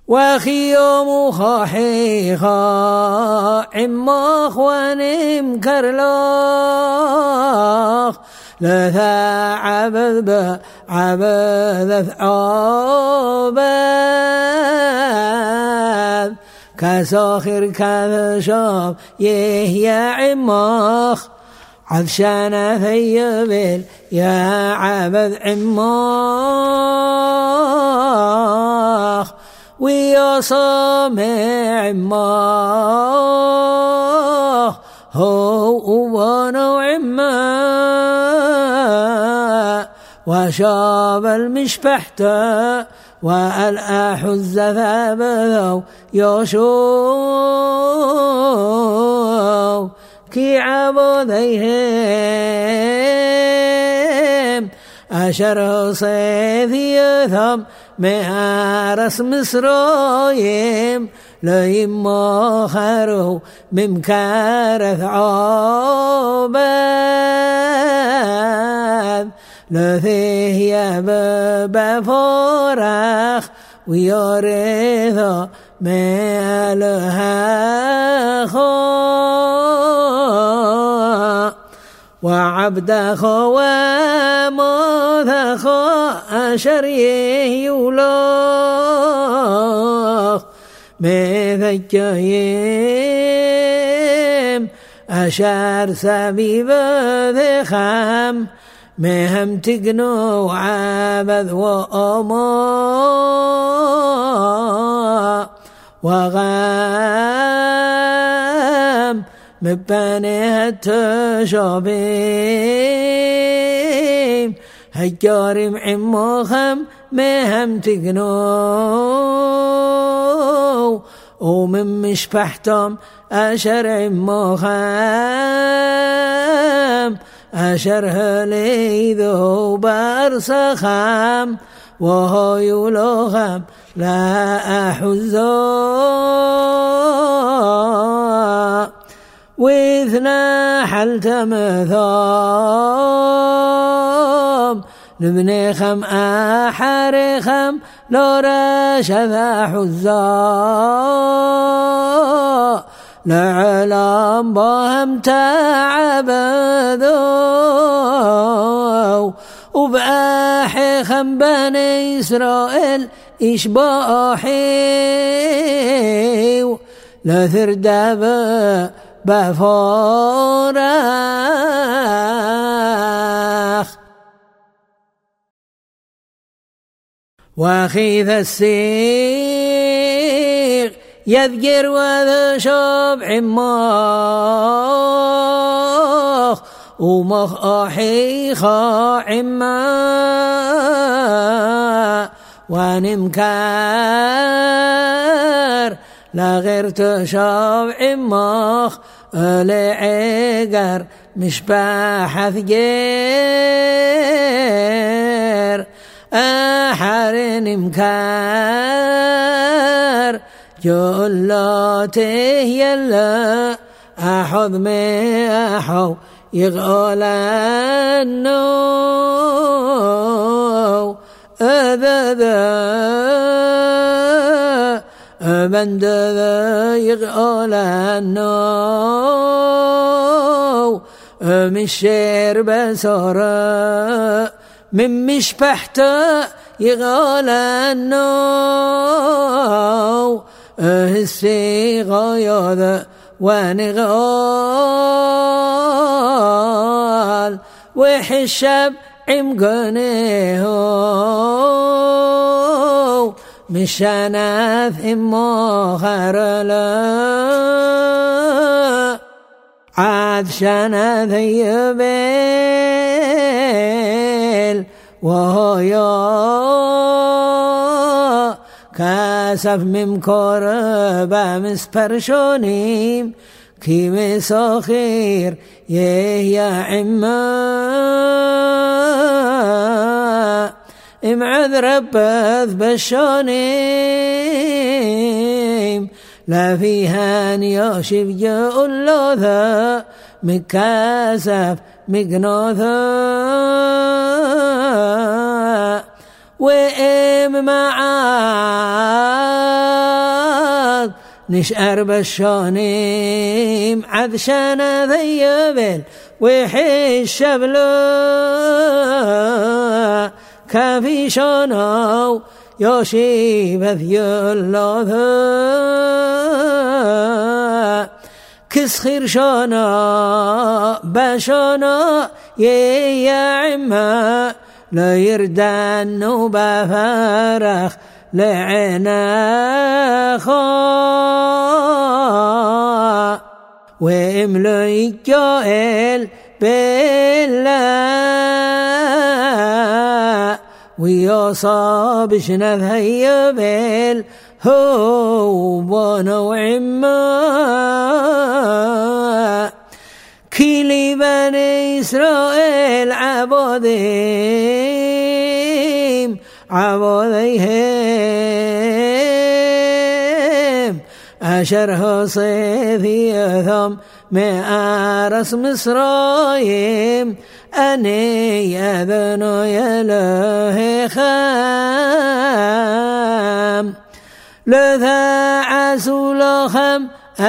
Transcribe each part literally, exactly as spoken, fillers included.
وخي يوم خاحيخا عماخ ونم كرلاخ لثا عبد بعبد عباد كساخر كذشاب يهيا عماخ عطشان ثيبل يا عبد عماخ ويا صامع عماخ هو وانا عماخ وشاب المشبحته والأحز ذابذو يشوف كي عبوديهم أشر صيث يثم مهارس مصرايم ليما خرو ممكارث عباد لثيه يبب فرخ ويرث مالها خو وعبد خو وموث خو أشريه يولاخ مذكيم أشار سبيب ذخام مهم تقنو عبد وأما وغام مباني التشابيم هجار معمخم مهم تقنو ومن مشبحتم أشر عمخم أشره ليذو برسخام وهو يلوخم لا أحزو وإثنى حلت مثام نبني خم أحر خم لو رشد حزا لعلام بهم تعبدوا وبأحي خم بني إسرائيل إشباحي لثردب بفورخ وخيذ السيغ يذكر وذا شاب عماخ ومخ أحيخا عما ونمكار لا غير تشاب عماخ لعقر مشباح ثقير أحر نمكار جلاته يلا أحض ما أحو يغال النو أذذا أبند ذا يغال النو مشير بسارة من مشبحته يغال النو هسي غايا ونغال وحشب عمقنيه مشاناث إما خرلا عاد شاناث يبيل وهو كاسف ممكور بمسبرشونيم كي مساخير يا عما امعذ ربث بشونيم لا فيها نياشف جاء اللوثا مكاسف مقنوثا وإم معاه نشأر بالشونيم عذشان ذيبل وحش بلو كافي شونو يوشي بذيولو كسخير شونا بشونا يا عما لا يردان وبفرخ لعنا خا وإملو يجوئل بالله ويصاب شنذ هيبل هو بنوع ما كيلي بني إسرائيل عبوديم عبوديهم أشره صيفيهم مأرس مصرايم أني أذنو يله خام لذا عسولهم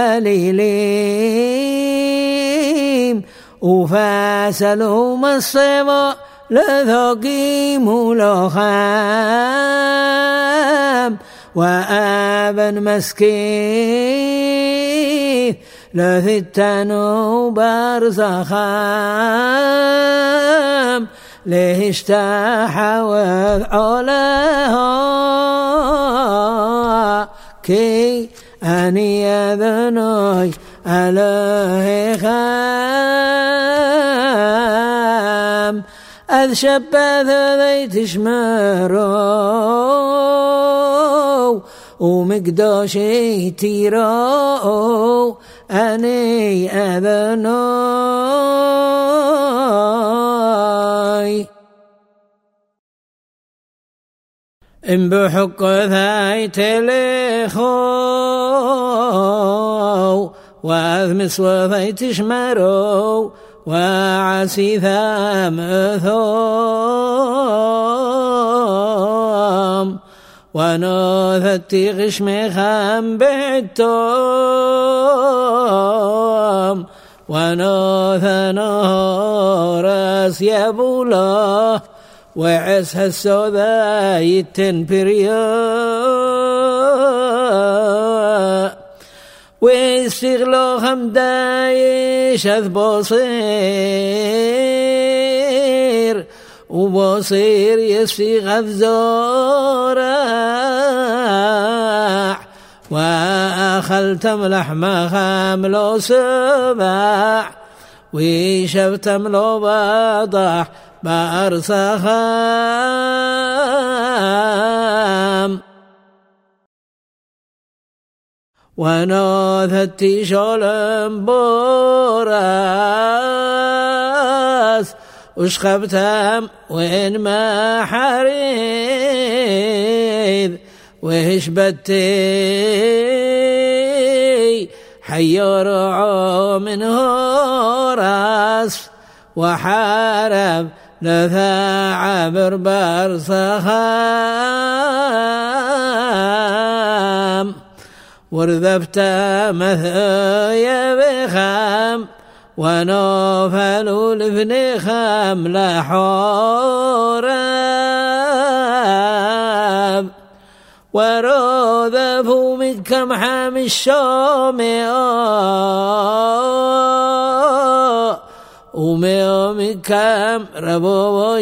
أليليم وفاسلهم الصبا لذا قيموا لخام وآبا مسكين لثتنوا برزخام ليش تحوذ عليها كي أني أذنوي عليه خام أذ شبث ذي تشمرو ومقدوشي تيرو أني أذنوي إن بحق ذاي تليخو وأذمس وذي تشمرو وعسي ثامثوم ونوثتي غشمي خام بعتوم ونوث نهرس يبوله وعس هالسوذا يتنبريا ويستغلو خمدايش أذ بصير وبصير يستغ الزورع وأخلتم لحم خاملو سبع ويشفتم لو بضح بأرسخام ونوثتي شولم بوراس وشخبتم وين ما حريد وهشبتي حيرعو من هوراس وحارب لذا عبر برسخام ورذبت مثايا بخام ونوفلوا لبن خام لحوراب وروذفوا من كم حام الشومي ومن كم ربوا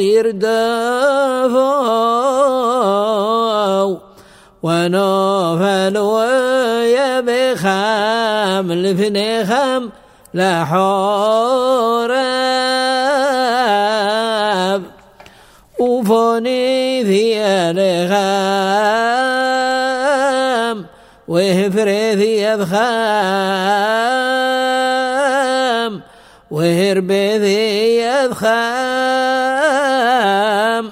يردفوا ونوفلوا يا بخام لبن خام لحوراب وفوني ذي الغام وهفري ذي أذخام وهربي ذي أذخام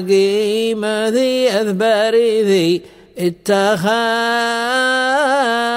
وهقيم ذي أذباري ذي اتخام